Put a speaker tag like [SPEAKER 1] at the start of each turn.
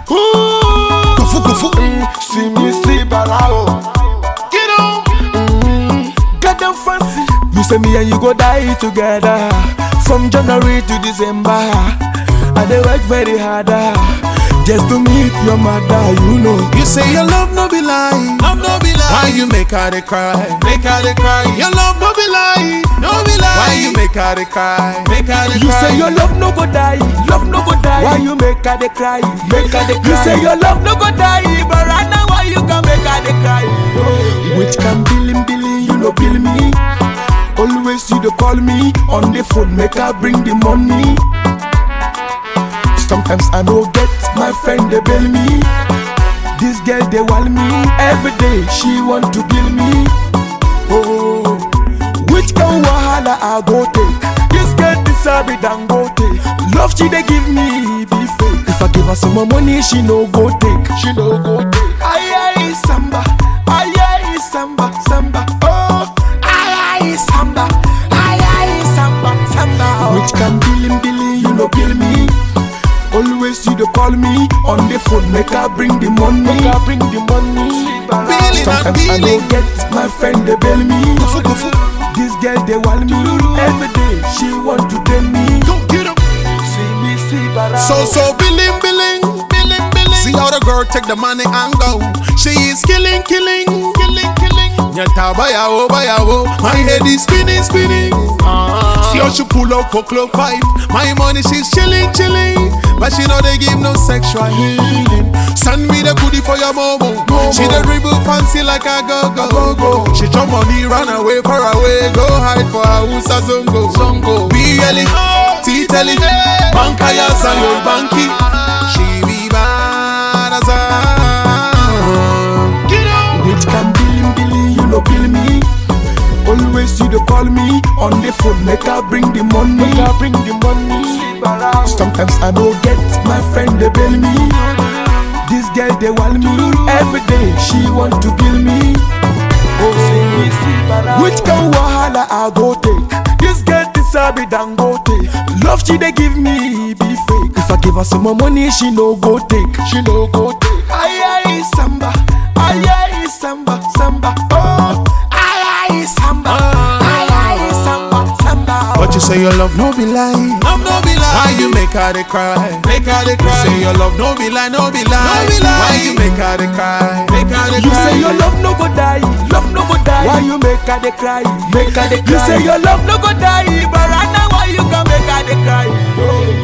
[SPEAKER 1] Kufu. See me see Barao.
[SPEAKER 2] Get on.
[SPEAKER 1] Get them fancy. You say me and you go die together. From January to December. I dey work very hard just to meet your mother, you know.
[SPEAKER 2] You say your love no be lie, love no be lie. Why you make her dey cry, make her dey cry? Your love no be lie, no be lie. Why you make her dey cry, make her dey cry?
[SPEAKER 1] You say your love no go die, love no go die. Why you make her dey cry, make her dey cry? You say your love no go die, but right now why you can make her dey cry? Which can billing, you no bill me. Always you dey call me on the phone, make her bring the money. Sometimes I no get my friend they bail me. This girl they want me every day. She want to kill me. Oh, which kind wahala I go take? This girl deserve it and go take. Love she they give me be fake. If I give her some more money, she no go take. She no go take. Aye samba, aye samba, samba. Oh, aye samba, aye samba, samba. Which can billing, you no kill me. Always you dey call me on the phone, make her bring the money. Make her bring the money. Sometimes I don't get my friend they bail me.
[SPEAKER 2] Kufu.
[SPEAKER 1] This girl they want me every day. She want to tell me.
[SPEAKER 2] Don't get up.
[SPEAKER 1] See me see Barao.
[SPEAKER 2] So billing. See how the girl take the money and go. She is killing. Nyata bayawo. My head is spinning. See how she pull up for club 5. My money she's chilling. But she know they give no sexual healing. Send me the goodie for your momo. She the dribble fancy like a go. She jump money, run away, far away. Go hide for her usa zongo. BLE, T-Telly, Bankaya Sayo Banki. She be bad as a.
[SPEAKER 1] Which can billing, you no kill me. Always you dey call me on the phone, make her bring the money. Make her bring the money. Sometimes I don't get my friend they bail me. This girl they want me every day. She want to kill me. Oh, which kind wahala I go take? This girl deserve it and go take. Love she they give me be fake. If I give her some more money, she no go take. She no go take. Aye samba, aye samba, samba. Oh, aye samba, aye samba, samba.
[SPEAKER 2] But you say your love no be lie, love no be lie. Why you make her dey cry, make her dey cry? You say your love no be lie, no be lie. Why you make her dey cry, make her dey cry?
[SPEAKER 1] You say your love no go die, love no go die. Why you make her dey cry, make her dey cry? You say your love no go die, but right now why you can make her dey cry?